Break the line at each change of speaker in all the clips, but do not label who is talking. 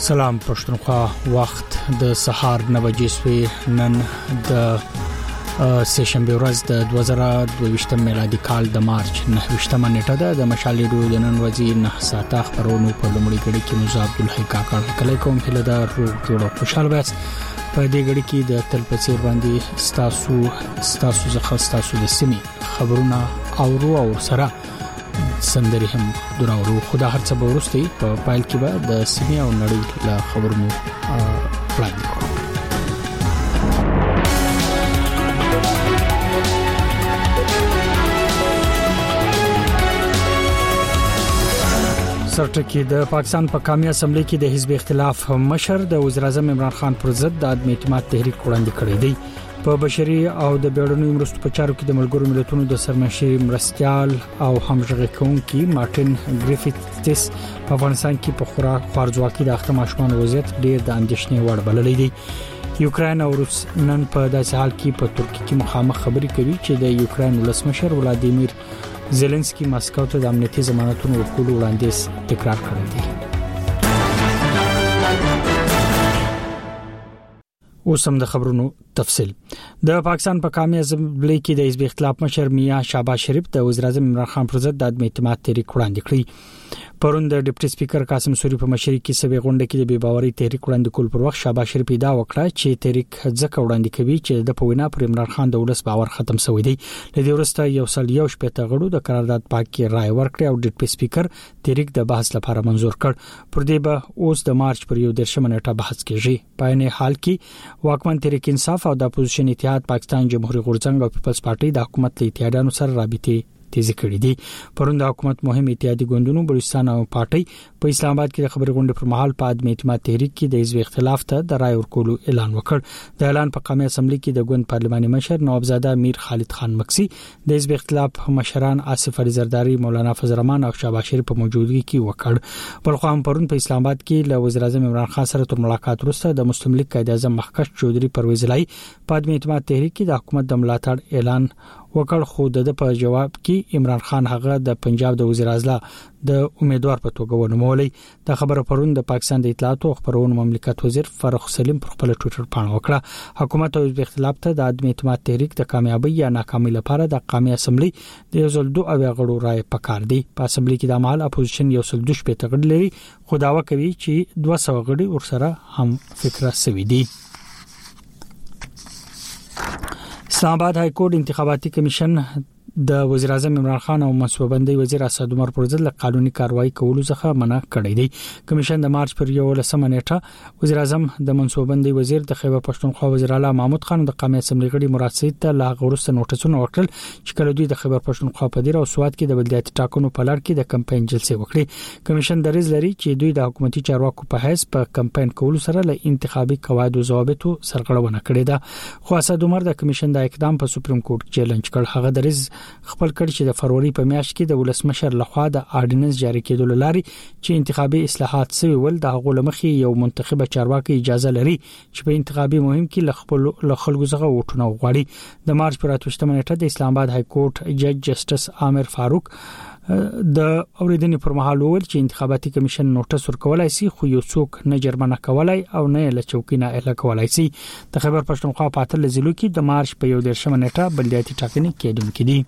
سلام پښتونخوا وخت د سهار 9 بجې سوی نن د سشنبه ورځ د 2022 میلادي کال د مارچ 9 نیټه ده. د مشال ریډیو د نن ورځې 9 ساعته خبرونه په لومړي غړي کې مزه عبد الحی کاکړ کله کوم هله دا روغ جوړ خوشاله بس په دې غړي کې د تلپسیر باندې ستاسو د سیمې خبرونه او سره سندري هم دراورو خدا هر څه ورستي په پایل کې به د سیمې او نړۍ له خبرونو وړاندې کوو. سرټکی د پاکستان په قومي اسمبلی کې د حزب اختلاف مشر د وزیر اعظم عمران خان پر ضد د عدم اعتماد تحریک وړاندې کړی دی. په بشري او د بیړنیو مرستو په چارو کې د ملګرو ملتونو د سرمشري مرستيال او همغږي کوونکي مارټین ګریفیتس په افغانستان کې په خوارځواکي د اخته ماشومان وضعیت ډیر د اندېښنې وړ بللی دی. یوکرين او روس نن په داسې حال کې په ترکیه کې مخامخ خبرې کوي چې د یوکرين ولسمشر ولادیمیر زيلنسکي ماسکو ته د امنیتي ضمانتونو ورکولو وړاندیز تکرار کړی دی. اوسم د خبرونو تفصيل. د پاکستان په قومي اسمبلی کې د حزب اختلاف مشر میاں شهباز شریف د وزیر اعظم عمران خان پر ضد د عدم اعتماد تحریک وړاندې کړی. پرون د ډیپټي سپیکر قاسم سوري په مشرۍ کې سوي غونډه کې د بې باوري تحریک وړاندې کول پر وخت شهباز شریف دا وکړه چې تحریک ځکه وړاندې کوي چې د پوینا پر عمران خان د ولس باور ختم شوی دی. لدې ورسته یو شپته غړو د قرارداد پاک کې رائے ورکړه او ډیپټي سپیکر تحریک د بحث لپاره منزور کړ. پر دې به اوس د مارچ پر 10 نیټه بحث کیږي. په نه حال کې واکمن تحریک انصاف او د اپوزیشن اتحاد پاکستان جمهوریت غورځنګ او پیپلز پارټي د حکومت له اتحادانو سره رابطې تیزی کړې دي. پرون د حکومت مهم اتحادي ګوندونو بلوچستان او پارټي په اسلام آباد کې د خبري غونډې پر مهال په عدم اعتماد تحریک کې د حزب اختلاف ته د رائے ورکولو اعلان وکړ. د اعلان په قومي اسمبلی کې د ګوند پارلماني مشر نوابزاده امیر خالد خان مکسی د حزب اختلاف مشران آصف علي زرداری، مولانا فضل الرحمن او شهباز شریف په موجودګي کې وکړ. بلخو هم پرون په اسلام آباد کې له وزیر اعظم عمران خان سره تر ملاقات وروسته د مسلم لیگ قائد اعظم مخکش چودري پرویز الهی په عدم اعتماد تحریک کې د حکومت د ملاتړ اعلان وکړ. خو د په جواب کې عمران خان هغه د پنجاب د وزیر اعظم د امیدوار په توګه ونومولې. د خبره پرون د پاکستان د اطلاعات او خبرونو مملکت وزیر فاروق سلیم پر خپل ټوئیټر باندې وکړه. حکومت او حزب اختلاف ته د عدم اعتماد تحریک د کامیابی یا ناکامۍ لپاره د قومي اسمبلی د 2 غړو رائے پکار دی. په اسمبلی کې د عمل اپوزیشن 2 غړي لري، خو داوا کوي چې 200 غړي ورسره هم فکر سوي دي. اسلام آباد های کورټ انتخاباتي کمیشن د وزیر اعظم عمران خان او منصوببندي وزیر اسد عمر پر ضد قانوني کاروایی کولو څخه منع کړی دی. کمیشن د مارچ پر 11 نیټه وزیر اعظم د منصوببندي وزیر د خیبر پښتونخوا وزیر اعلی محمود خان د قومي اسمبلی غړي مراد سید ته لا غورسته نوټسونه ورکړل چې کله دوی د خیبر پښتونخوا په ډیر او سواد کې د بلدیاتي ټاکنو په لړ کې د کمپاین جلسه وکړي. کمیشن دریز لري چې دوی د حکومتي چارواکو په حیث په کمپاین کولو سره له انتخابي قواعد او ضوابطو سرغړونه کړې ده. خو اسد عمر د کمیشن د اقدام په سپریم کورټ چیلنج کړ. هغه دریز خپل کړي چې د فروری په میاشت کې د ولسمشر لخوا د آرډیننس جاری کېدل لري چې انتخابي اصلاحات سوي ول د هغه لمخې یو منتخبه چارواکي اجازه لري چې په انتخابي مهم کې له خلکو څخه ووټونه وغواړي. د مارچ پر 28 نیټه د اسلام آباد های کورټ جج جسټس عامر فاروق د اوریدنې پر مهال وویل چې انتخاباتي کمیشن نوټس ورکولای شي، خو یو څوک نه جرمنه کولای او نه له چوکۍ نه اهله کولای شي. د خیبر پښتونخوا په اتل ضلع کې د مارچ په 11 نیټه بلدیاتي ټاکنې کېدونکې دي.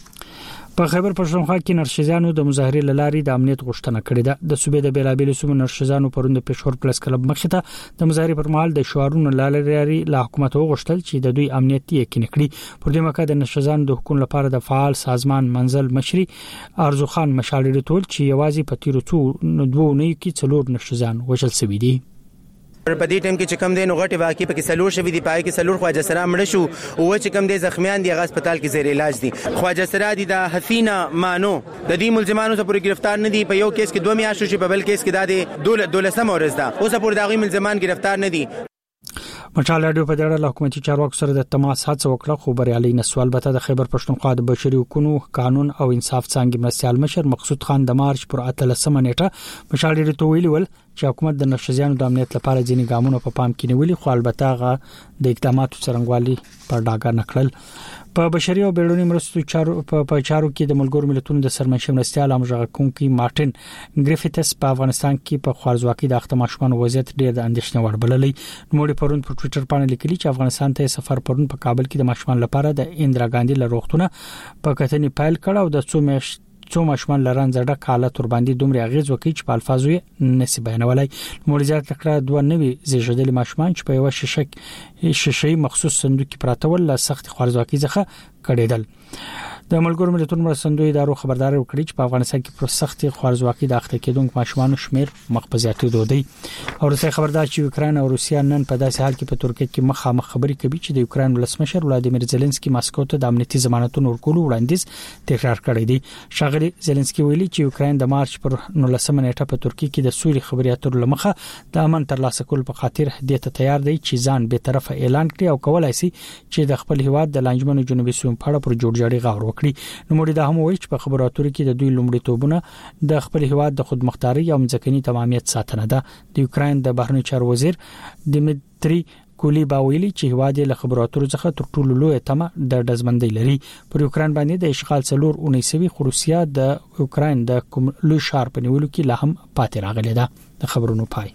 په خیبر پښتونخوا کې نرشزانو د مظاهره لاري د امنیت غوښتنه کړې ده. د صوبې د بیلابېل سیمو نرشزانو پروند پېښور پلس کلب مخې ته د مظاهره پر مهال د شعارونو لاري له حکومت وغوښتل چې د دوی امنیت یقیني کړي. پر دې مکه د نرشزانو د حکومت لپاره د فعال سازمان منزل مشري ارزو خان مشالډي ټول چې یوازې په تیرو 2 نه کې 4 نرشزان وژل شوي دي.
په دې ټیم کې چې کم دین غټي واقع په کې سلور شوی دی، پای کې سلور خواجه سره مړ شو او چې کم دي زخمیان دي هغه هسپتال کې زیر علاج دي. خواجه سره دي د حسینا مانو د دې ملزمانو څخه پوری گرفتار نه دي. په یو کیس کې 2 میاشتې شو، په بل کیس کې د 12 ورځې ده. اوس پوری دغه ملزمان گرفتار نه دي.
مشال ریډیو په ډېر حکومتي چارواکو سره د تماس هڅه وکړه، خو بریالي نسو. البته د خیبر پښتونخوا د بشري حقوقو قانون او انصاف څنګه مرستيال مشر مقصود خان د مارچ پر 13 نیټه مشال ریډیو ته ویلي ول چې حکومت د نرشزانو د امنیت لپاره ځینې ګامونه په پام کې نیولي، خو البته هغه د اقداماتو څرنګوالي په ډاګه نکړل. په بشري او بیرونی مرستو چارو کې د ملګرو ملتونو د سرمنشي مرستيال امرغه کوونکی مارټین ګریفیتس په افغانستان کې په خوارزواکي د اخته ماشومان وضعیت ډېر د اندېښنې وړ بللی. نوموړي پرون په ټوئیټر باندې لیکلي چې افغانستان ته سفر پرون په کابل کې د ماشومان لپاره د اندرا ګاندي لروختونه په کتنې پایل کړ او د څو ماشومان لران زړه کاله تر باندې دومره غیز وکړي چې په الفاظو یې نسی بیانولای. مولزات کړه دوه نوي زیږیدل ماشومان چې په یو شیشې مخصوص صندوق کې پراته ول له سخت خوارزواکي څخه کړیدل. د ملګرو ملتونو مرستندوی ادارو خبرداري وکړي چې په افغانستان کې پر سخت خوارزواکي د اخته کېدونکو ماشومان شمیر مخبزياتي دودي. او روسي خبردار چې یوکرين او روسیا نن په داسې حال کې په ترکیه کې مخامخ خبري کوي چې د یوکرين ولسمشر ولادیمیر زيلنسکي ماسکو ته د امنیتي ضمانتونو ورکولو وړاندیز تکرار کړی دی. شاغلي زيلنسکي ویلي چې یوکرين د مارچ پر 19 نیټه په ترکیه کې د سولې خبري اترو لمخه د امن ترلاسه کول په خاطر هدیه ته تیار دی چې ځان به طرفه اعلان کړي او کولای شي چې د خپل هیواد د لانجمنو جنوبي سیمو په اړه پر جوړجاړي غور وکړي. نو موږ دا هم وایي چې په خبرو اترو کې د دوی لومړی توبونه د خپل هیواد د خودمختاري او ځمکني تمامیت ساتنه ده. د یوکرين د بهرنی چارو وزیر دمیتری کولیبا ویلي چې هیواد له خبرو اترو څخه تر ټولو لوی تمه د دزمندۍ لري. پر یوکرين باندې د اشغال څلور 19 خو روسیا د یوکرين د کوم لوی شار په نیولو کې لا هم پاتې راغلي ده. د خبرونو پای.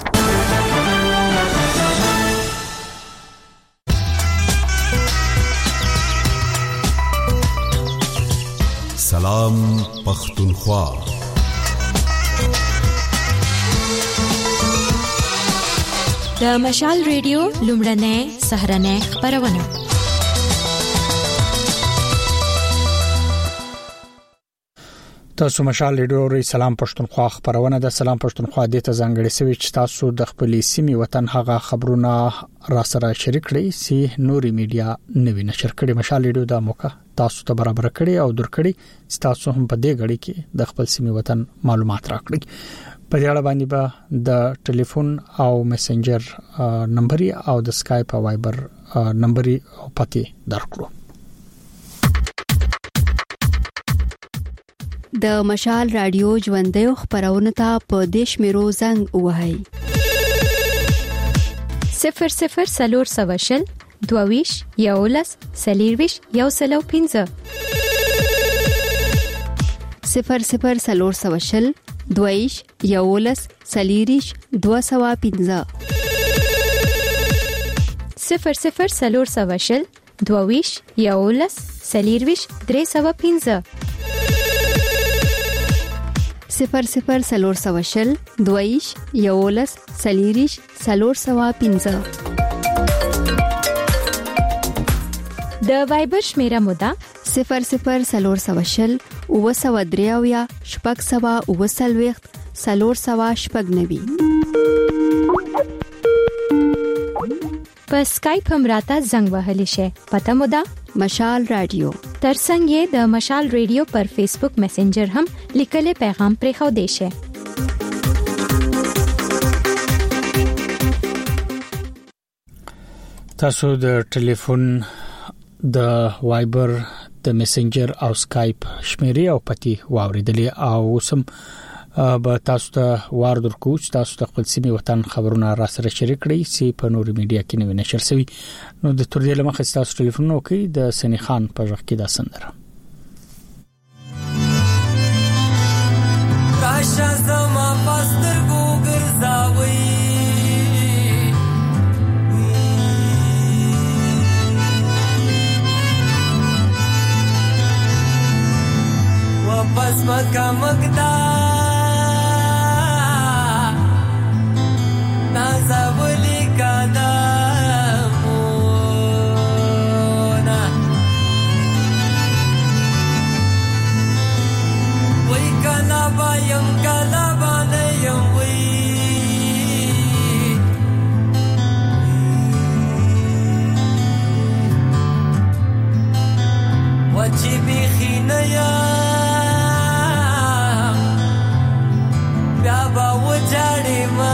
سلام پختونخوا.
د مشال ریډیو لومړنۍ سهرنۍ خبرونه.
تاسو مشال ریډیو ری سلام پښتونخوا خبرونه د سلام پښتونخوا د ته ځانګړي سوي چې تاسو د خپل سیمې وطن هغه خبرونه را سره شریک کړئ چې نوري میډیا نوی نشر کړي. مشال ریډیو د موقع تاسو ته برابر کړي او درکړي چې تاسو هم په دې غړي کې د خپل سیمې وطن معلومات راکړي. په دې اړه باندې به د ټلیفون او میسنجر نمبر او د سکایپ او وایبر نمبر او پته درکړو.
د مشال رادیو ژوندۍ خبرونه ته په دیش میرو زنګ وهاي
00 سلور سواشل دوویش یولس سلیرویش یوسلو 15
00 سلور سواشل دویش یولس سلیریش 215
00 سلور سواشل دوویش یولس سلیرویش 315
00 سلور سواشل دویش یولس سلیریش سلور سوا 15
د وایبر شمیره مودا
00 سلور سواشل او سوا دریاویا شپږ سوا او سلويخت سلور سوا شپږ نوي.
په سکایپ هم راته زنګ وهلی شي. پته مودا
مشال رادیو.
ترڅنګ یې د مشال ریډیو پر فیسبوک میسنجر هم لیکل پیغام پرې خو دی شي.
تاسو د ټلیفون د وایبر د میسنجر او سکایپ شمیرې او پتی واوریدلې او سم به تاسو ته وار درکو چې تاسو د خپل سیمې وطن خبرونه را سره شریک کړئ چې په نوري میډیا کې نوی نشر شوی. نو د تر دې لمخه تاسو ټلیفون وکړئ د سنی خان په ځخ کې دا سندره.
راشه زما پستر ګرځاوي واپس مکه مقدا نازولی کادا مونا وی کلا بایم کلا بانیم وی وچی بیخی نیا بیا با وجاڑی ما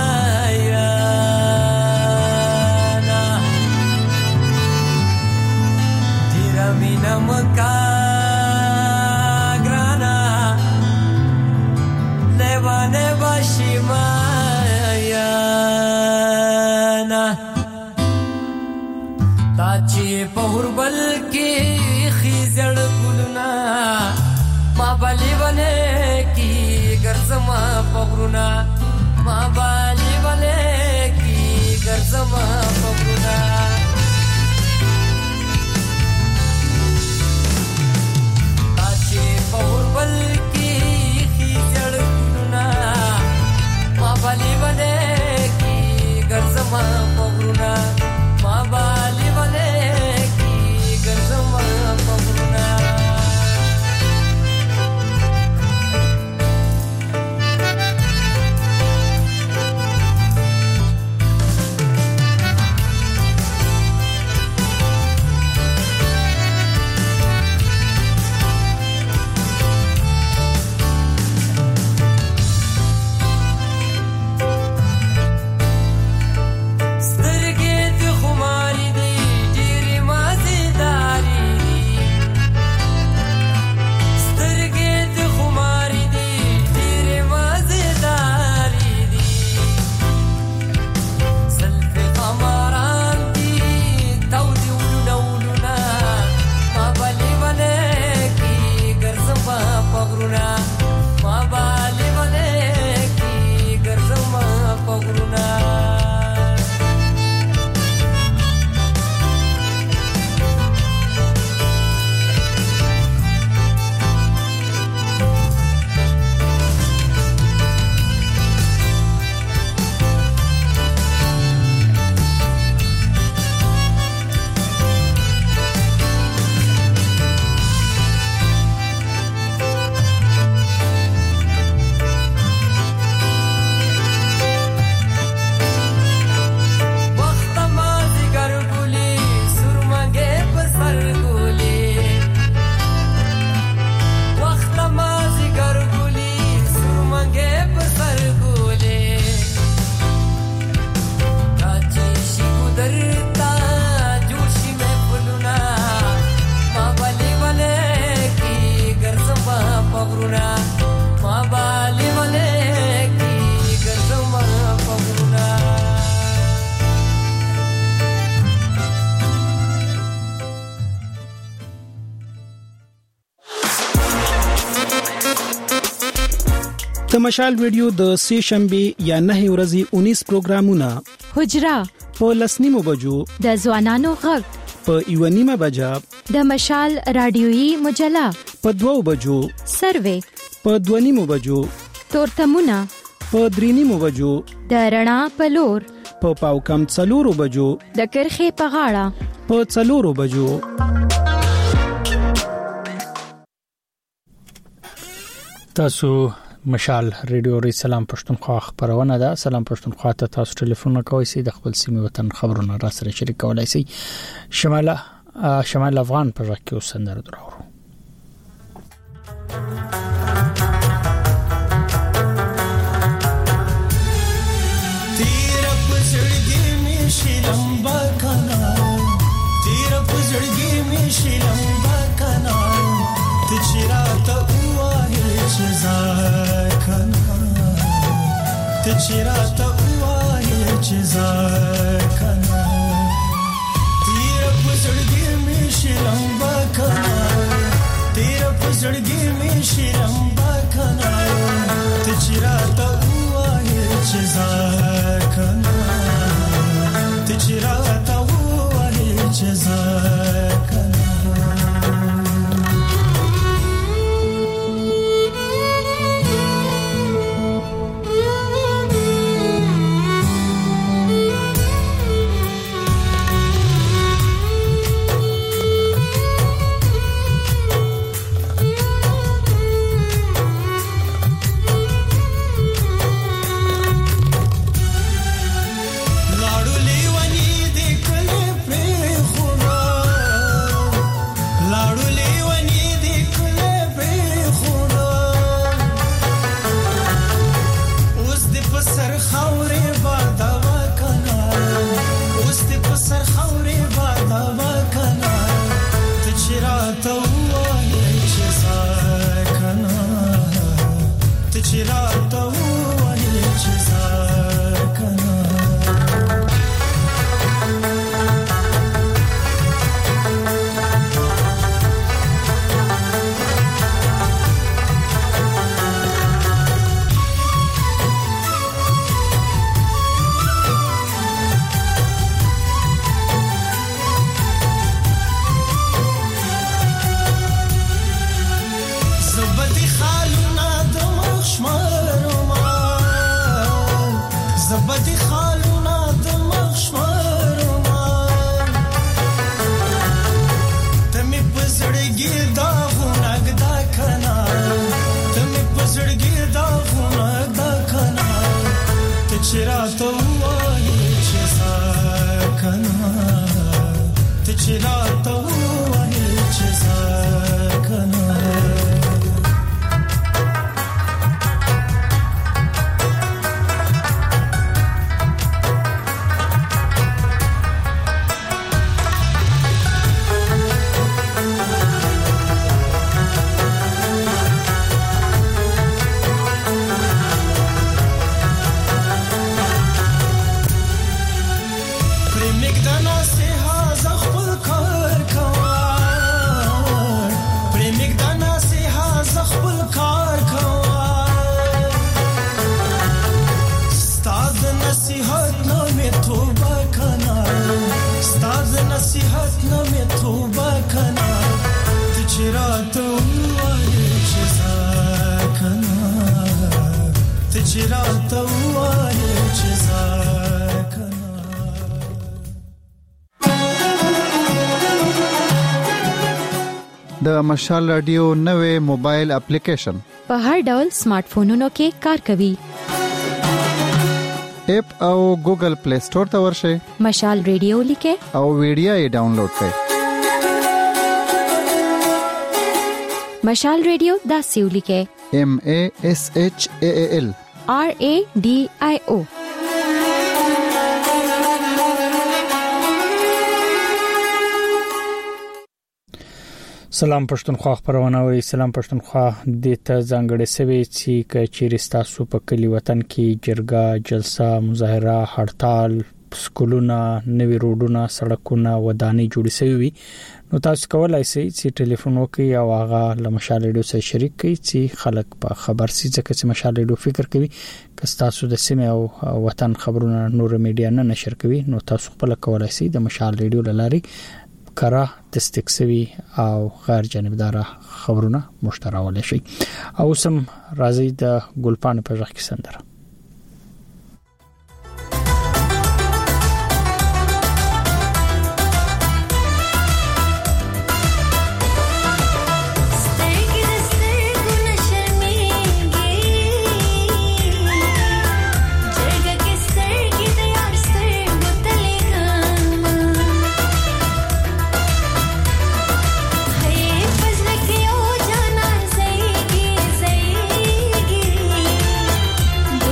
مکا گرانا لیوانه باشی مایانا پوربل کې خيزړ ګلنا ما بالي ونه کی ګرځما پغرونا ما بالي ونه کی ګرځما پغرونا اچي پوربل کې خيزړ ګلنا ما بالي ونه کی ګرځما پغرونا ما بالي ونه کی ګرځما پغرونا
د مشال ریډیو د سې شنبه یا 9 ورځې 19 پروګرامونه
حجرا
په لسنیمو بجو
د ځوانانو غږ
په یونیمه بجا
د مشال رادیويي مجله
په 2 بجو
سروې
په 2 بجو
تورتمونه
په 3 بجو
د رڼا په لور
په پاو کم 4 بجو
د کرخې په غاړه
په 4 بجو
تاسو مشال ریډیو ری سلام پښتونخوا خبرونه ده. سلام پښتونخوا ته تاسو ټلیفون کوئ سي د خپل سیمه وطن خبرونه را سره شریک کولای سي. شمال افغان پر راکیو سندر درو
تیر پزړګي می شلمبا کنا تیر پزړګي می شلمبا کنا تچراته تچراته وای چې ځکنا تیر پزړګي می شلمبا کنا تیر پزړګي می شلمبا کنا تچراته وای چې ځکنا تچراته وای چې ځکنا تجرات وای چزا کنا تجرات وای چزا
د مشال رادیو نوې موبایل اپلیکیشن
په هر ډول سمارټ فونونو کې کار کوي.
اپ او ګوګل پلی سٹور ته ورشئ.
مشال رادیو لیکه
او ویډیو یې ډاونلوډ کړئ.
مشال رادیو دا سیو لیکه
MASHAAL
RADIO.
سلام پښتونخوا خبرونه وي. سلام پښتونخوا د ته ځانګړې سوي چې چیرستا سو په کلی وطن کې جرګه جلسه مظاهره هړتال سکولونه نوي روډونه سړکونه ودانۍ جوړې شوي وي. نو تاسو کولای شئ چې ټلیفون وکړئ او هغه له مشال ریډیو سره شریک کړئ چې خلک په خبر سي ځکه چې مشال ریډیو فکر کوي که تاسو د سیمه او وطن خبرونه نور میډیا نه نشر کوي نو تاسو خپل کولای شئ د مشال ریډیو لاري کارا تستکسوي او غیر جانبدار خبرونه مشتراول شي. او سم راځي د ګلپان په ځخ کې سندره
Thank you.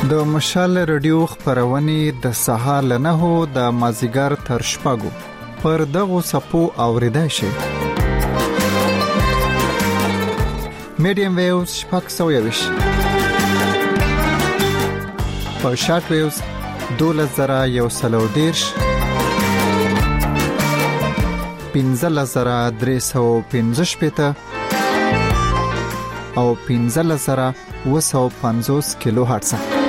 د مشال رادیو خبرونه د سهار له 9 د مازیګر تر شپږو پر دغه سپو اوریدای شي. میډیم ویوز شپږ سویوش په شارټ ویوز 2113 15315 او 15250 کیلو هرتز.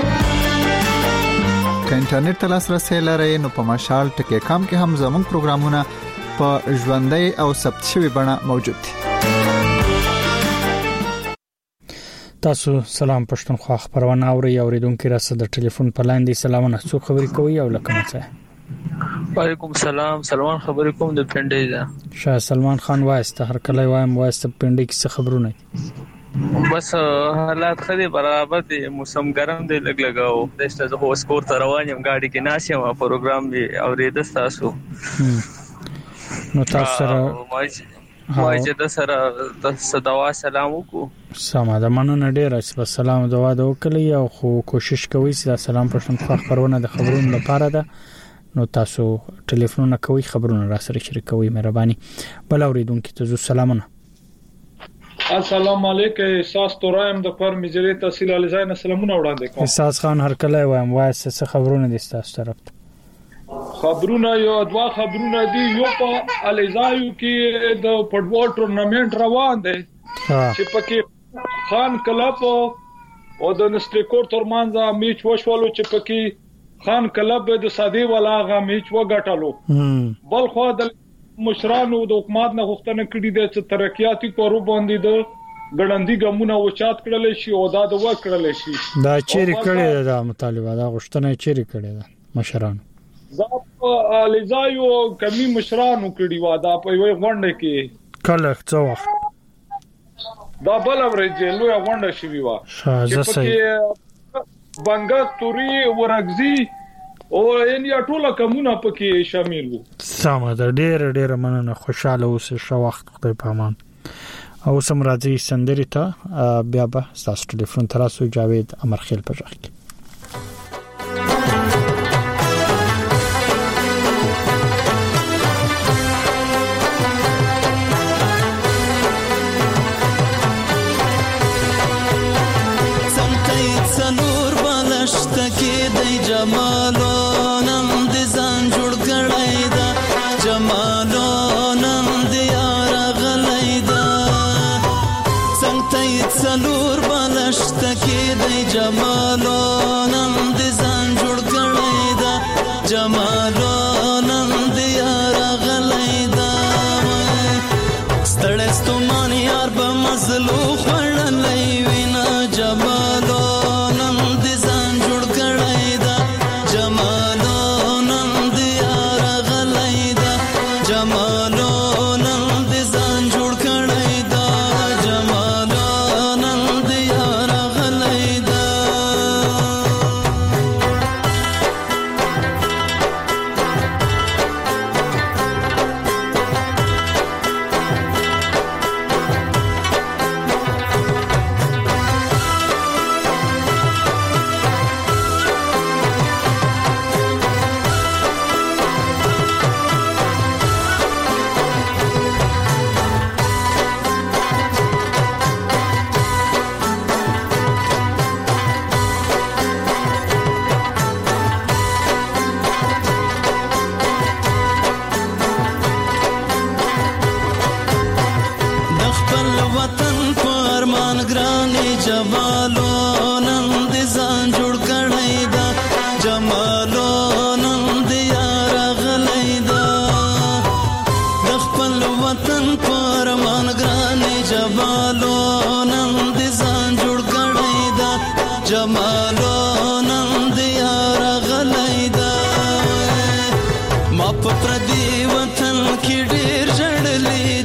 که انټرنیټ ته لاسرسي لرئ نو په مشال ټکی کام کې هم زموږ پروګرامونه په ژوندۍ او ثبت شوی بڼه موجود دي.
تاسو سلام پښتونخوا خبرونه اوریدونکو را سره د ټلیفون په لاندې سلامونه څو خبرې کوي او لکه څه.
وعلیکم سلام. سلمان خبرې کوم د پنډۍ ده.
شاه سلمان خان وایسته هر کله وایم وایسته پنډۍ کې څه خبرونه
بس حالات خدي برابر دي. موسم ګرم دی لګ لګاو د ستاسو هو سکور تر روانم گاډي کې ناشم پروګرام دی اورید تاسو
نو تاسو سره
واجه د سره د صدوا سلام کو
سما د مننه ډیر سلام دوا د وکړی او خو کوشش کوي چې سلام پښتونخوا خبرونه د خبرونو لپاره ده نو تاسو ټلیفونونه کوي خبرونه را سره شریکوي مهرباني. بل اوریدونکو ته سلامونه.
السلام علیکم. احساس تورایم د پر مجری تحصیل علیزاین سلامونه وړاندې کوم.
احساس خان هر کله وایم وایسه خبرونه دي تاسو طرف
خبرونه یو دوا خبرونه دي. یو په علیزایو کې د فوټبال ټورنمنت روان دی چې پکې خان کلب او د نستریکور ترمنځ میچ وشولو چې پکې خان کلب د سادي والا غا میچ وګټلو. بل خو د مشرانو د حکومت نه غوښتنه کړې ده چې ترقیاتي کارو باندې د ګړندۍ ګامونه اوچات کړل شي او دا د وکړل شي.
دا چیرې کړی دا مطالبه دا غوښتنه چیرې کړی ده مشرانو
دا الیزایو کمی مشرانو کړی و دا په یوه غونډه کې
کله څو وخت
دا بل ورځ لوی غونډه شوی و چې پکې بنګا توري ورغزي او ان یا ټوله کومونه پکې شامل وو.
سمه ده. ډېر مننه. خوشاله اوسئ. ښه وخت خدای په امان. او سم راځي سندري ته بیا به تاسو ټلیفون تراسو جاوید امرخیل په ځخ کې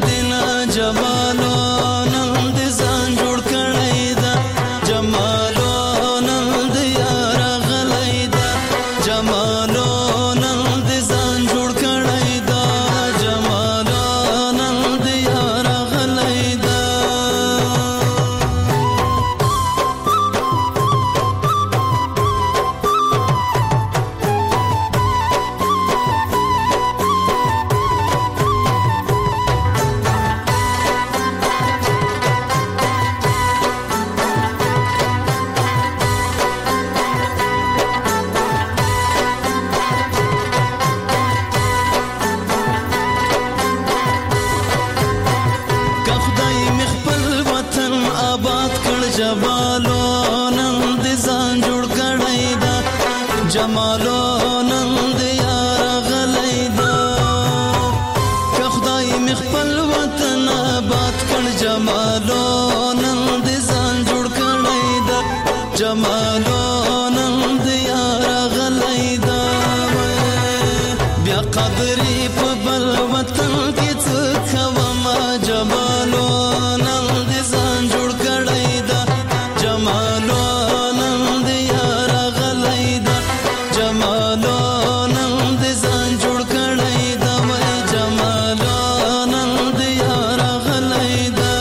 جمالو نن دې ځان جوړ کړی دا جمالو
جمالو نن د ځان جوړ کړی دا جمالو نن د یار غلی دا که خدای مې خپل وطن آباد کړ جمالو نن د ځان جوړ کړی دا جمالو نن د یار غلی دا بیا قدرې په بل وطن کې څه کوم جمالو نن د ځان جوړ کړی دا جمالو نن د یار غلی دا جمالو نن د ځان جوړ کړی دا وای جمالو نن د یار غلی دا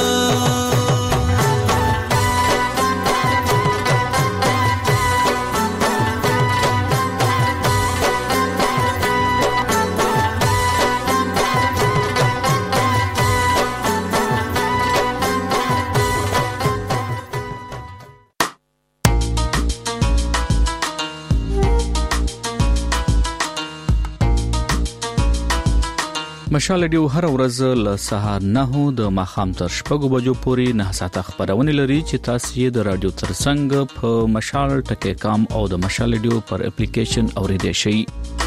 مشال ډیو هر ورځ له سهار 9 د ماخام تر شپږ بجو پورې 9 ساعته خبرونه لري چې تاسو یې د رادیو ترڅنګ په مشال ټکی کام او د مشال ډیو پر اپلیکیشن اوریدئ شئ.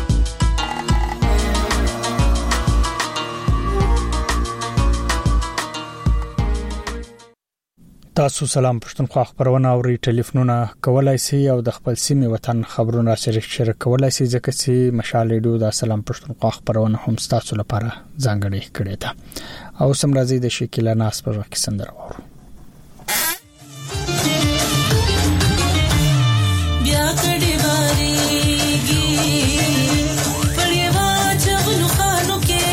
تاسو سلام پښتونخوا خبرونه او ټلیفونونه کولای شئ او د خپل سیمه وطن خبرونه سره شریک کولای شئ ځکه چې مشال ریډیو د سلام پښتونخوا خبرونه هم تاسو لپاره ځانګړې کړې ده او سم راځي د شکیلا ناس پر وخت سندره وورو
بیا کډی باریږي پړیوا چغلو خانو کې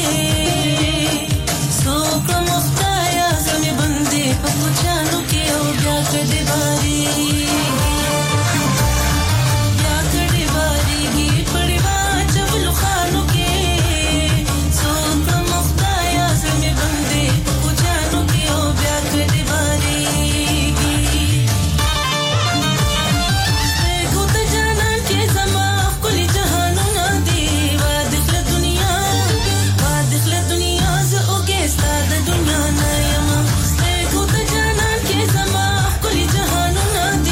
سو کوم خدایا زمي بندي په پوچانو کې او بیا کډی باریږي بیا کډی باریږي پړیوا چغلو خانو کې سو کوم خدایا زمي بندي په پوچانو کې او بیا کډی باریږي دنیا نه یم څه کو ته جانان کې زما کلی جهانونه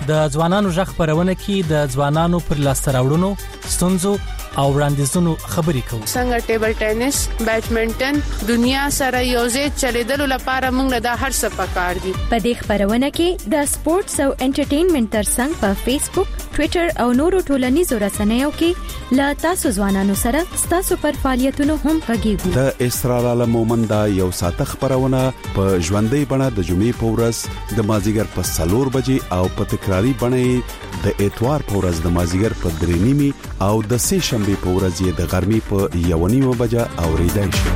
د ځوانانو ژغ خبرونه کې د ځوانانو پر لاسته راوړنو ستونزو او وړاندیزونو خبرې کوو.
څنګه ټیبل ټینس، بیډمنټن دنیا سره یوځای چلیدلو لپاره موږ د هر څه پکار دي.
په دې خبرونه کې د سپورتس او انټرټینمنټ ترڅنګ په فیسبوک، ټوئیټر او نورو ټولنیزو رسنیو کې لا تاسو ځوانانو سره تاسو پر فعالیتونو هم غږیږو.
د اسرار عالم مومندا یو ساعت خبرونه په ژوندۍ بڼه د جمعې په ورځ د مازیګر په 4 بجې او په تکراری بڼه د اتوار په ورځ د مازیګر په 3:30 او د سه شنبه په ورځ د غرمې په 1:30 بجې اوریدای شي.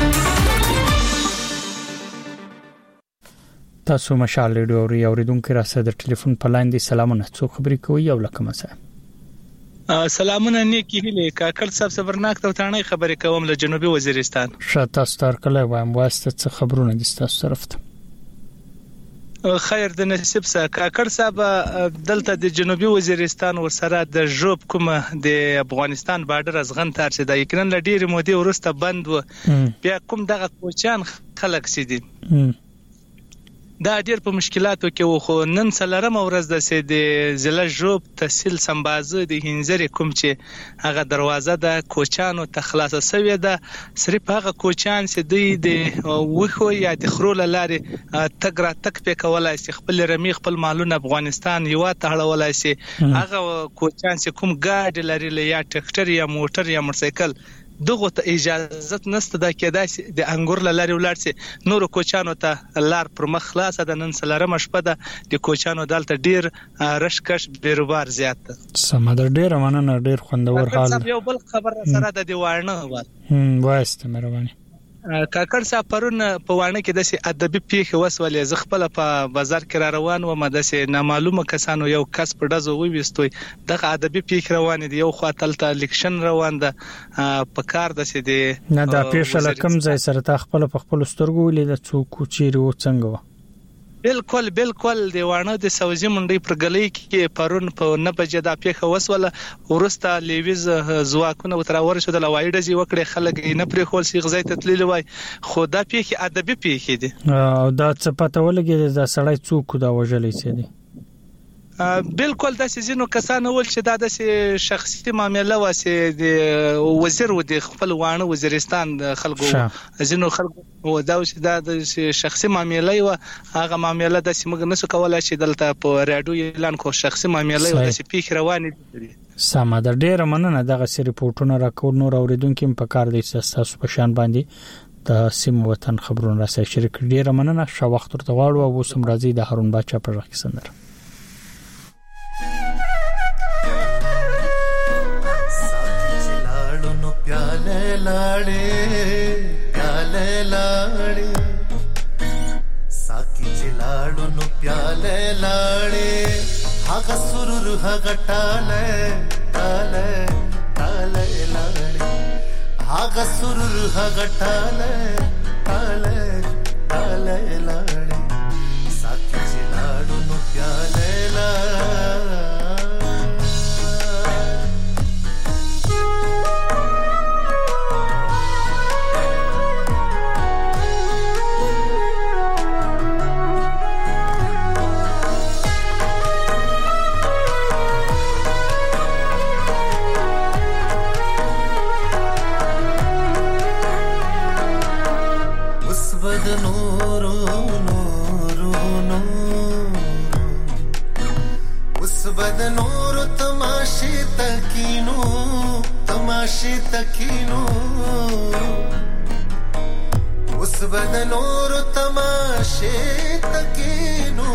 تاسو مشال ریډیو اوریدونکو را سره د ټلیفون په لاین دي. سلامونه، څو خبرې کوي او لکه مسه.
سلامونه نیکی هله کاکړ صاحب صبرناک ته تانه خبرې کوم له جنوبي وزیرستان.
شاته ستار کله وایم واسطه څه خبرونه دي تاسو طرف ته؟
خیر د نصیب سره کاکړ صاحب دلته د جنوبي وزیرستان ورسره د جوب کومه د افغانستان بارډر ازغن تر چې د یکنن لډیر مودې ورسته بند و بیا کوم دغه کوچان خلک سي دي دا ډیر په مشکلاتو کې و. خو نن سلرم ورځ د سید ضلع جوب تحصیل سمبازه د هنځري کوم چې هغه دروازه د کوچانو ته خلاصه شوې ده. صرف هغه کوچان چې دوی د وخو یا د خرول لارې تګ را تک په کولای شي خپل رمی خپل مالونه افغانستان یو ته هړولای شي. هغه کوچان چې کوم ګاډي لري یا ټریکټر یا موټر یا موټرسایکل دغه ته اجازه نشته د کېدای د انګور لاري ولر سي نور کوچانو ته لار پر مخ خلاصه د نن سلرم شپه د کوچانو دلته ډیر رشکش بیروبار زیات ده.
سمادر ډیر مننه، ډیر خوندور حال.
یو بل خبر سره د دیوانه
واسطه مهرباني.
کاکړ صاحب پرون په وانه کې د ادبي پیښه وسولې ز خپل په بازار کې را روان و مده نامعلومه کسانو یو کس په دزو وېستوي دغه ادبي پیښه روان دي یو خاطلته الیکشن روان ده په کار د سي دي
نه دا پیښه لکم ځای سره تا خپل په خپل سترګو ولې د څوک چیرې و څنګه
بالکل دی وانه د سوزي منډي پر غلې کې پرون په 9 بجې د پیښه وسوله ورسته لیویز زواکونه وتر ورشو د لوایډزي وکړي خلک نه پرې خول سي غزای تتلیل وای. خو دا پیښه ادبي پیښه دي
او دا څه پته ولګي د سړی څوک دا وژلې سي دي.
بالکل د سيزونو کسانو ول چې دا د شخصي معاملې واسه د وزیر و د خپل وانه وزیرستان د خلکو زینو خلکو و دا چې دا د شخصي معاملې و هغه معاملې د سیمه نسو کولای چې دلته په رادیو اعلان کو شخصي معاملې و د سپیک روان دي.
سم د ډیر مننه دغه سری ریپورتونه راکور نور اوریدونکو په کار دي تاسو په شان باندې د سیم وطن خبرونه را سره شریک ډیر مننه. شو وخت ورته غواړو او سم راځي د هارون باچا پر راخ سندر
प्याले लाड़े साकी चिलाड़ो नु प्याले लाड़े हागा सुरुरु हागा टाले टाले टाले लाड़े हागा सुरुरु हागा टाले टाले टाले लाड़े साकी चिलाड़ो नु प्याले लाड़े तकीनो उस बदनोर तमाशे तकीनो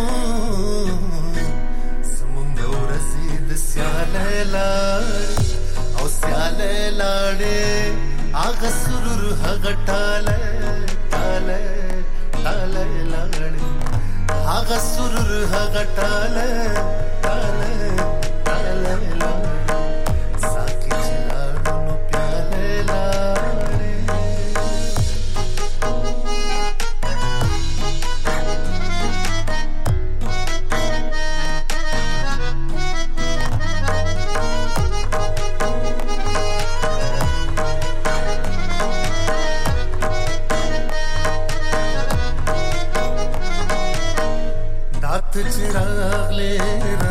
समुंदर रसीद स्याले लाड़े औ स्याले लाड़े आगा सुरुर हगटाले टाले टाले लाड़े आगा सुरुर हगटाले टाले टाले लाड़े चिराग ले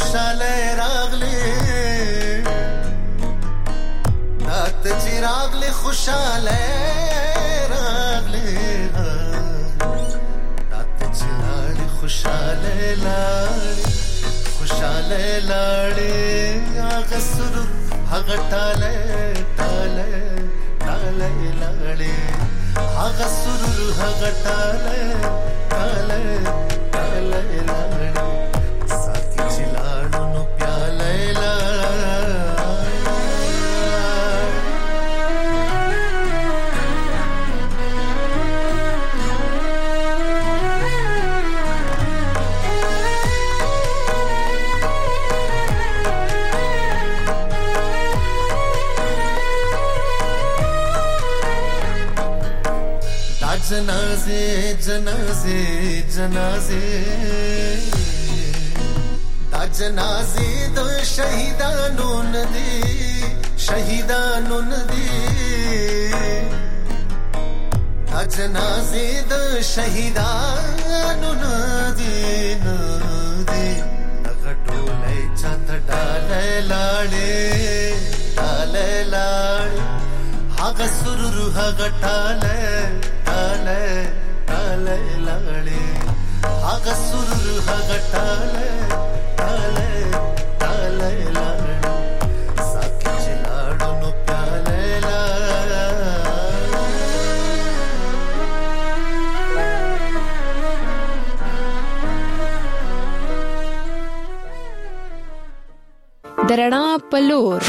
خوشاله راغلی دات چې راغلی خوشاله راغلی دات چې راغلی خوشاله لاړې خوشاله لاړې هغه سرور هغه ټاله ټاله ټاله لاړې هغه سرور هغه ټاله ټاله ټاله لاړې ساتي چې لاړو نو پیاله जनाजे जनाजे जनाजे दा जनाजे दो शहीदानों नदी शहीदानों नदी दा जनाजे दो शहीदानों नदी नदी तगटोले चंद डाले लाड़े हाग सुरु हाग टाले टाले टाले लाड़े हाग सुरु हाग टाले टाले टाले लाड़े साकी चिलाड़ो नो प्याले
दरणा पलोर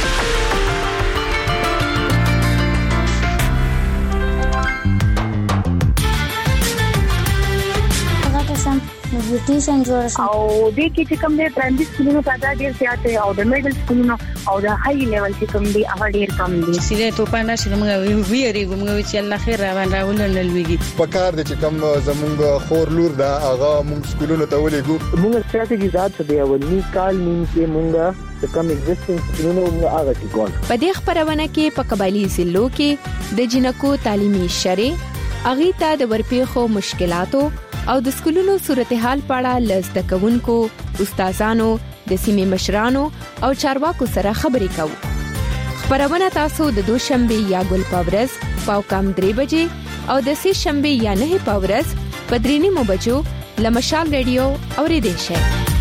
نیوټریشن جوړ شو او د کې چې کوم د پرایمري سکولونو تعداد ډیر زیات دی او د میډل سکولونو او د هاي لیول چې کوم دی هغه ډیر کم دی
سیده ته پانا چې موږ ویریږو موږ چې الله خیر راوړل لويږي
په کار د چې کوم زمونږ خور لور دا هغه موږ سکولونو ته ولېګو
موږ ستراتیژي ذات دی اولنی کال نیم کې موږ د کوم ایگزیسټینګ سکولونو موږ هغه چې کول
په دې خبرونه کې په قبایلی ضلعو کې د جنکو تعلیمي شری اغي ته د ورپېخو مشکلاتو او د سکولونو صورتحال په اړه لزده کوونکو استادانو د سیمې مشرانو او چارواکو سره خبرې کوو. خبرونه تاسو د دوشنبه یا ګل پاورز پاو کم 3 بجې او د سې شنبه یا 9 پاورز په 3:30 بجو لمشال ریډیو اوریدئ شئ.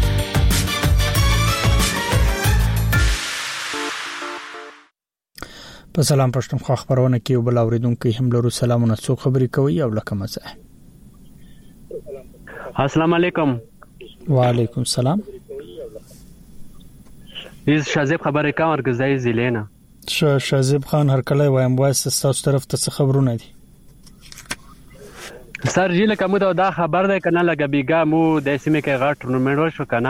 په سلام پښتونخوا خبرونه کې وبل اوریدونکو هم لرو سلامونه څو خبرې کوي او لکه مزه.
السلام علیکم.
وعلیکم السلام.
از شازیب خبرې کوم ارګزای زیلینا.
شازیب خان هر کله وایم وایس تاسو طرف ته خبرونه دي.
سر جیل کوم دا خبر ده کنه لګا بیګا مو د سیمه کې غاټ ټورنمنت وشو کنه.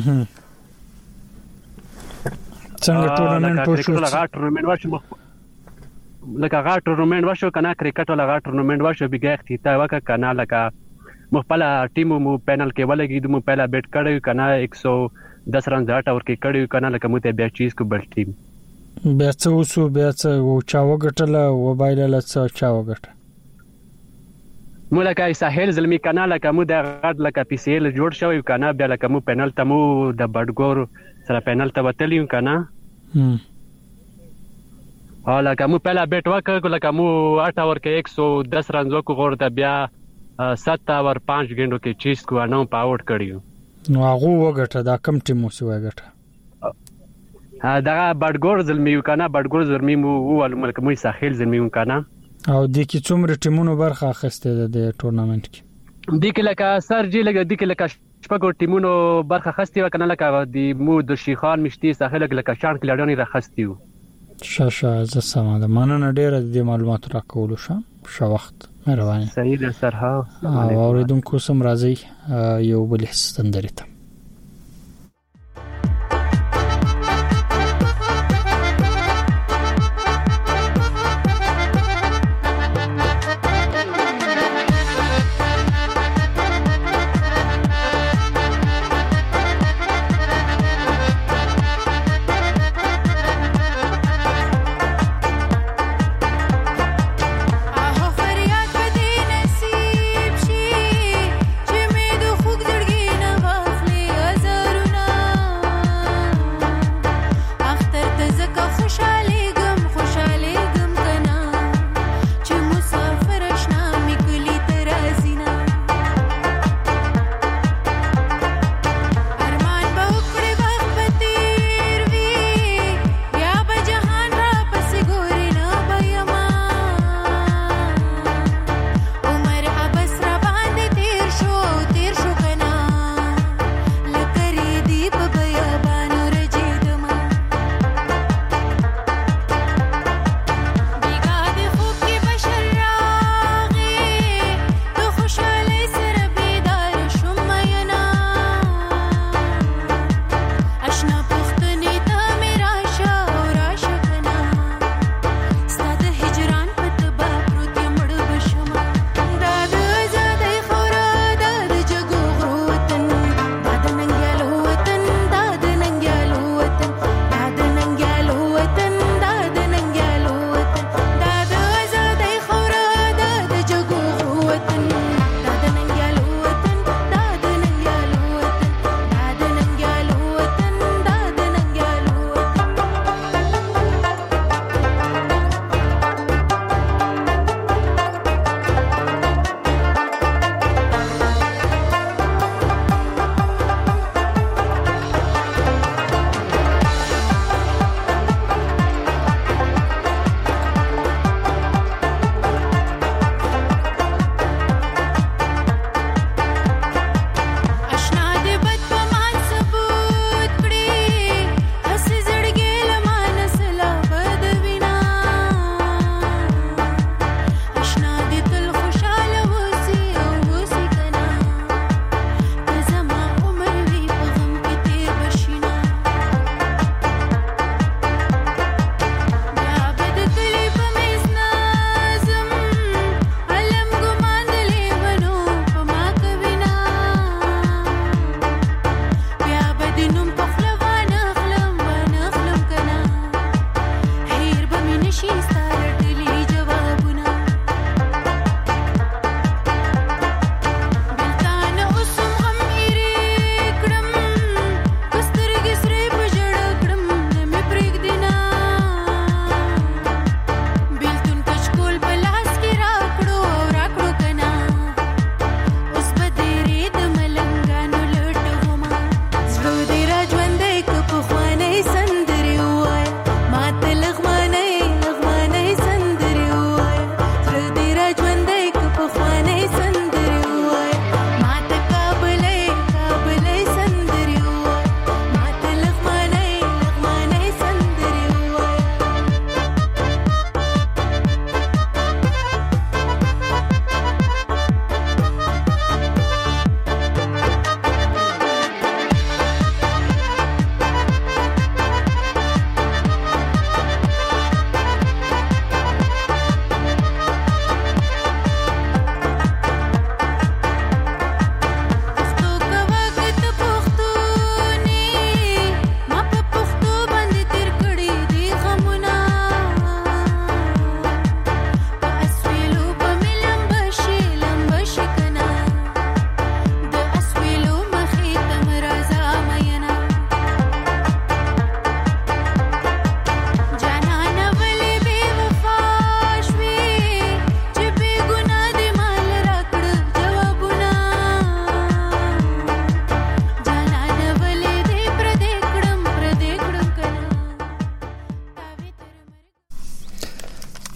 څنګه ټورنمنت وشو؟
غاټ ټورنمنت وشو لکه غاټ ټورنمنت وشو کنه کرکټ ولا غاټ ټورنمنت وشو بیګا اختیتا وکړه کنه لکه مخبل ټیم مو پینل کې ولګید مو پہلا بیٹ کړو کنه 110 رن ځټ اور کې کړو کنه لکه مو ته بیا چیز کو بل ټیم
بیا څه وسو بیا څه و چا وګټل و بایل له څه چا وګټ
مو لکه ساحل زلمی کنه لکه مو د غټ لکه پی سی ال جوړ شوی کنه بیا لکه مو پینل ته مو د بډګور سره پینل ته وتلیو کنه لکه مو پہلا بیٹ وکړو لکه مو 8 اور کې 110 رن وکړو غور ته بیا 7 اور 5 غنډو کې چیز کو انو پاوټ کړیو
نو هغه وګټه دا کم ټیم مو سی وګټه
دا بډګور زلمیو کنه بډګور زلمی مو ول ملک مو ساحل زلمیو کنه
او د کی څومره ټیمونو برخه اخیسته د ټورنمنت کې
د کی لکه سر جی لکه د کی لکه شپږو ټیمونو برخه اخیسته وکنه لکه د مو د شیخان مشتي ساحل لکه شان کلهډونی راخستیو
شاشه ز سماده مننه ډیره د معلومات راکولو شو وخت مهرباني
صحیح ده سر ها
اوریدونکو سم راځي یو بل ستندریته
چې مې د خوګ زړګي نه واخلي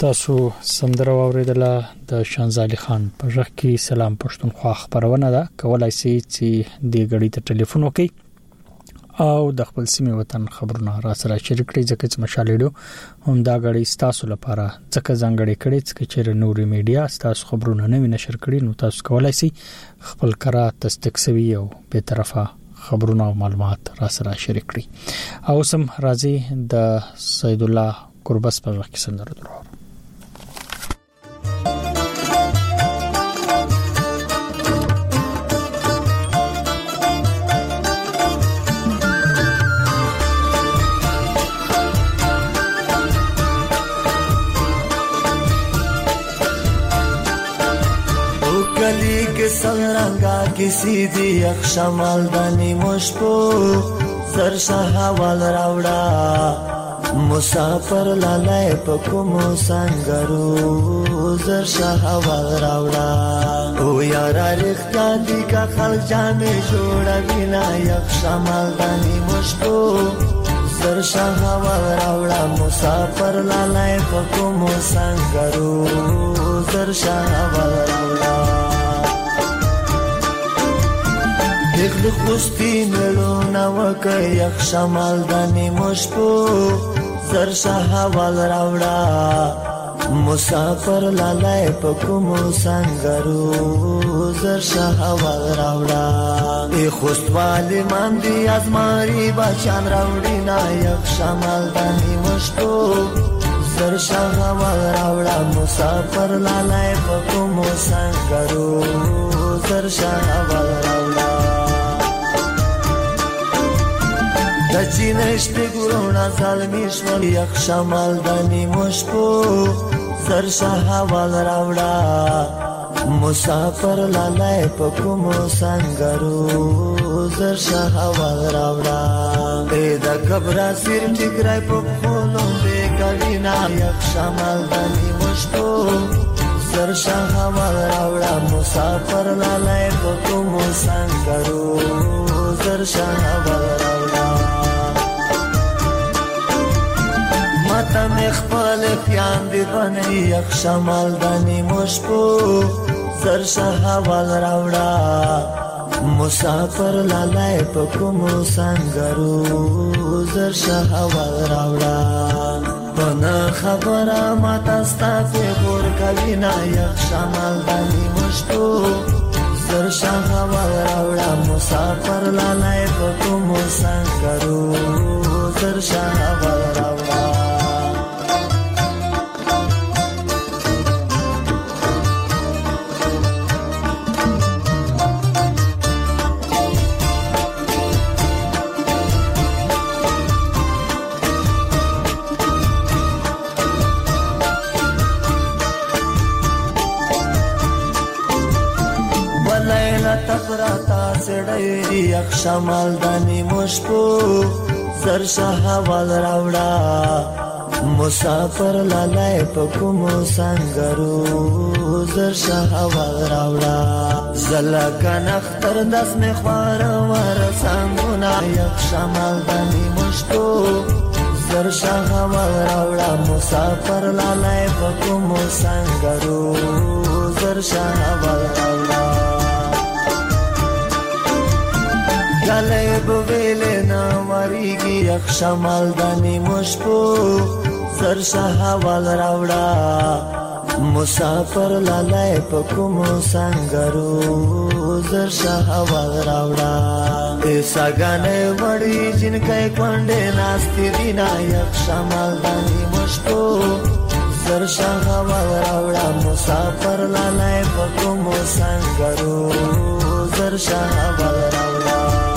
تاسو سندره اوریدله د شانزالي خان په ژغ کې سلام پښتونخوا خبرونه ده. کولای شئ چې د غړي ته ټلیفون وکړئ او د خپل سیمې وطن خبرونه را سره شریک کړئ ځکه چې مشالېډو هم دا غړي تاسو لپاره ځکه ځانګړي کړي چې نوري میډیا تاسو خبرونه نه نشر کړي نو تاسو کولای شئ خپل کړه تصدیقوي او به طرفه خبرونه او معلومات را سره شریک کړئ. او سم راځي د سید الله قربس په وخت کې سندره درو.
गली के संरंगा किसी दी अक्षमाल दानी मुश्पो सरशाहा वाल रावड़ा मुसाफर लालाय पकुमो संगरू सरशाहा वाल रावड़ा ओ यारा रिख्ता दी का खल जामे जोड़ा बिना अक्षमाल दानी मुश्पो सरशाहा वाल रावड़ा मुसाफर लालाय पकुमो संगरू सरशाहा वाल रावड़ा دغ خوستی ملونا وکه یک شمال دانی مشپو زرشاه وال راوڑا مسافر لالای پکمو سنگرو زرشاه وال راوڑا ای خوست والی من دی از ماری بچان راوڑی نا یک شمال دانی مشپو زرشاه وال راوڑا مسافر لالای پکمو سنگرو زرشاه وال راوڑا دچی نشتی گرونا ظالمیش ولی یک شمال دانی مشپو زرشاه وال راوڑا مسافر لالای پکمو سنگرو زرشاه وال راوڑا ایدا کبرا سیر ٹکرائی پکھولوں دے کبینا یک شمال دانی مشپو زرشاه وال راوڑا مسافر لالای پکمو سنگرو زرشاه وال راوڑا ماتا مخبال پیان دی بنی یک شمال دانی مشپو زرشاه وال راوڑا مسافر لالای پکمو سنگرو زرشاه وال راوڑا بنا خبره ماتا ستافی غور کبینا یک شمال دانی مشپو زرشاه وال راوڑا مسافر لالای پکمو سنگرو زرشاه وال راوڑا تفراتا سڑی یک شمال دانی مشپو زرشاه وال راوڑا مسافر لالای پکمو سنگرو زرشاه وال راوڑا زلکن اختر دس میں خوار ور سنگونا یک شمال دانی مشپو زرشاه وال راوڑا مسافر لالای پکمو سنگرو زرشاه وال راوڑا گلے بویلے ناماریگی یک شمال دانی مشپو زرشاه وال راوڑا مسافر لالای پکمو سنگرو زرشاه وال راوڑا ایسا گانے وڑی جن کئی کنڈے ناستی دینا یک شمال دانی مشپو زرشاه وال راوڑا مسافر لالای پکمو سنگرو زرشاه وال راوڑا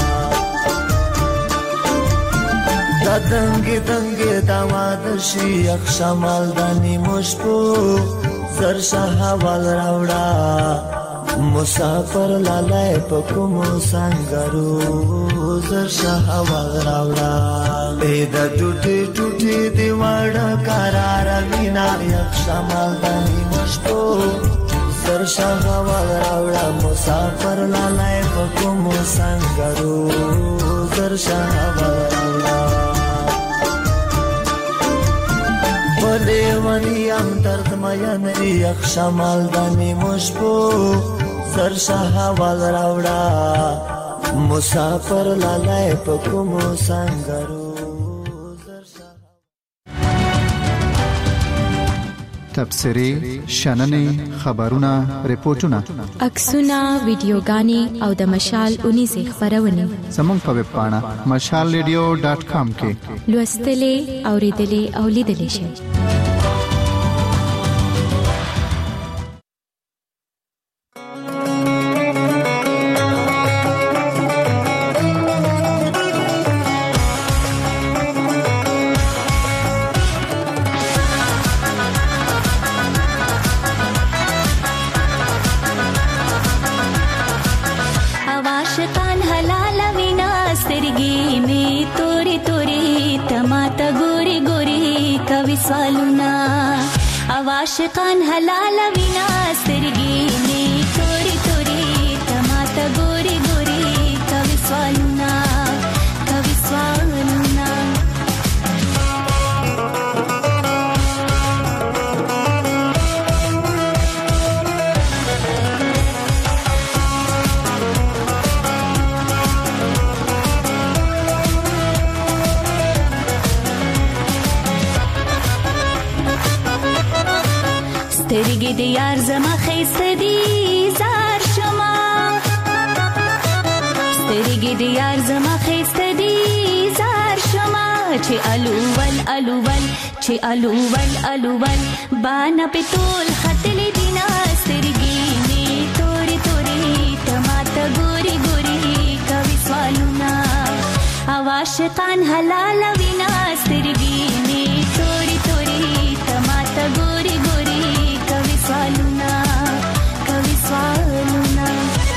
دنگی دنگی داماد شی یک شمال دانی مشپو زرشاه وال راوڑا مسافر لالای پکمو سنگرو زرشاه وال راوڑا ایدا ټوټي ټوټي دیواړه قرار مینا یک شمال دانی مشپو زرشاه وال راوڑا مسافر لالای پکمو سنگرو زرشاه وال راوڑا پلیونی ام درد مین یخ شمال دانی مشبو سر شهوال راوڑا مسافر لالای پکمو سنگرو.
تبصری، شننې، خبرونه، ریپورتونه،
عکسونه، ویډیوګانې او د مشال 19 خبرونه
زموږ په ویب پاڼه mashalradio.com کې
لوستلې، اوریدلې او لیدلې شئ.
عاشقان حلال وینا سترګې نه توري توري تماته ګوري ګوري کوي سوالونه کوي سوالونه. سترګې د یار زما خیسته دي زار شما، سترګې د یار زما خیسته دي زار شما، چې الوول الوول چې الوول الوول باندې په ټول خطلې دینا سترګې نه توري توري تماته ګوري ګوري کوي سوالونه. عاشقان حلال وینا سترګې نه توري توري تماته ګوري ګوري کوي سوالونه کوي سوالونه.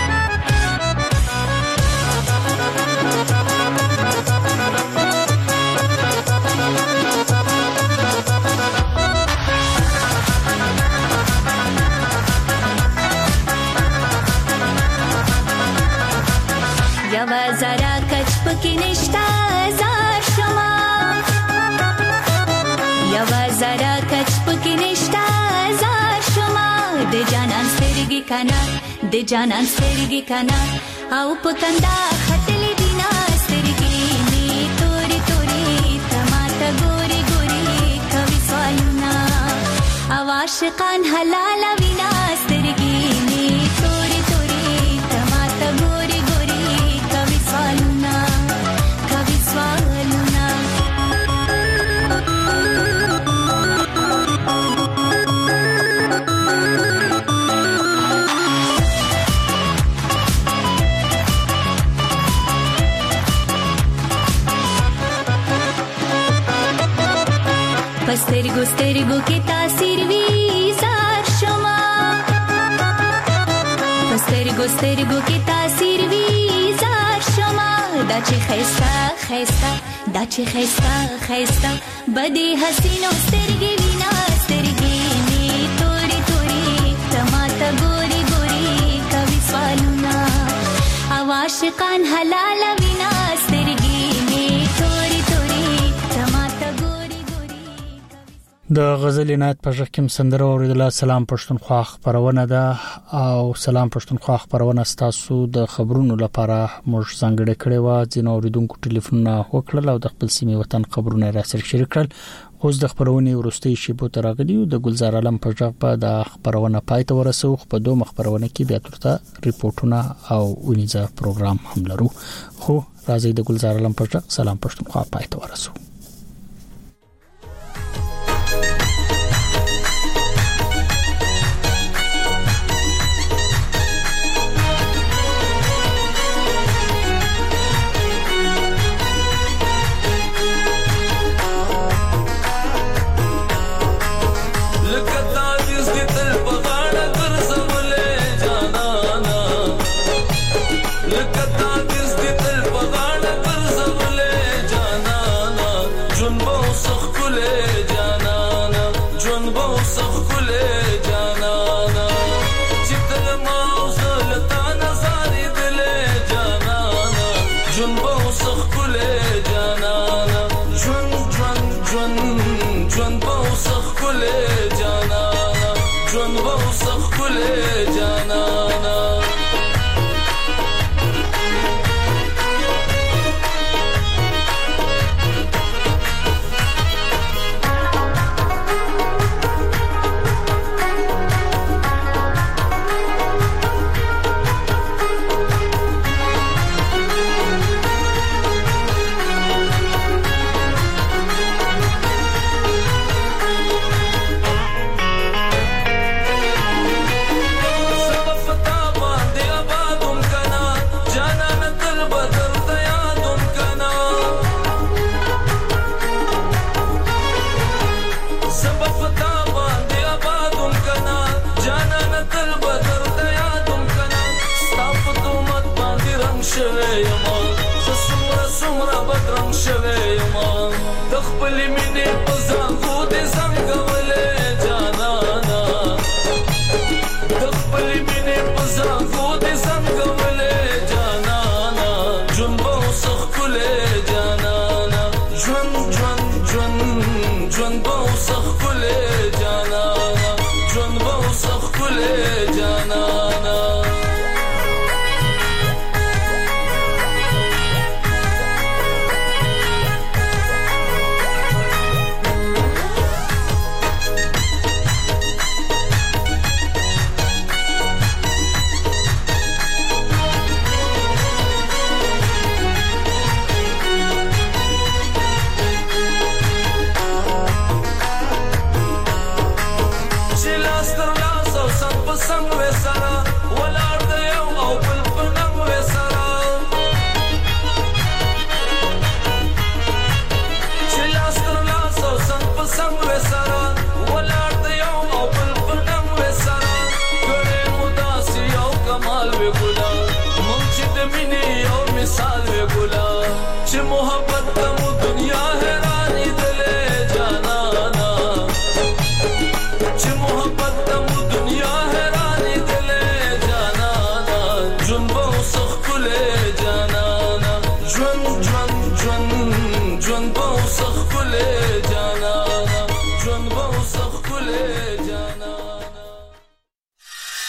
یوا زرا کچ پکې نشتا زار شما، یوا زرا کچ پکې نشتا زار شما، د جانان سترګې کنا د جانان سترګې کنا او پکندا خطلې دینا سترګې نه توري توري تماته ګوري ګوري کوي سوالونه. عاشقان حلال وینا سترګې نه توري توري تماته ګوري ګوري کوي سوالونه کوي سوالونه. سترګو سترګو کې تاثیر وی زار شما، سترګو سترګو کې تاثیر وی زار شما، دا چې خيستا خيستا دا چې خيستا خيستا بدی حسینو سترګې وینا سترګې نه توري توري تماته ګوري ګوري کوي سوالونه. عاشقان حلال وینا سترګې نه توري توري تماته ګوري ګوري.
د غزل عنایت په ژغ سندره اوریدله. سلام پښتونخوا خبرونه ده او سلام پښتونخوا خبرونه ستاسو د خبرونو لپاره موږ څنګه کړي و ځینو اوریدونکو ټلیفونونه وکړل او د خپل سیمې وطن خبرونه را سره شریک کړل. اوس د خبرونې ورستۍ شیبو ته راغلی او د ګلزار علم په ژغ په د خبرونه پای ته ورسو. په دوه خبرونه کې بیا ترته ریپورتونه او ونیزه پروګرام هم لرو. خو راځي د ګلزار علم په ژغ سلام پښتونخوا پای ته ورسو.
لکتا دس دې تل په غاړه ګرځولې جانانا
سخله جانانا شوه یما د خپل مینې په زنګو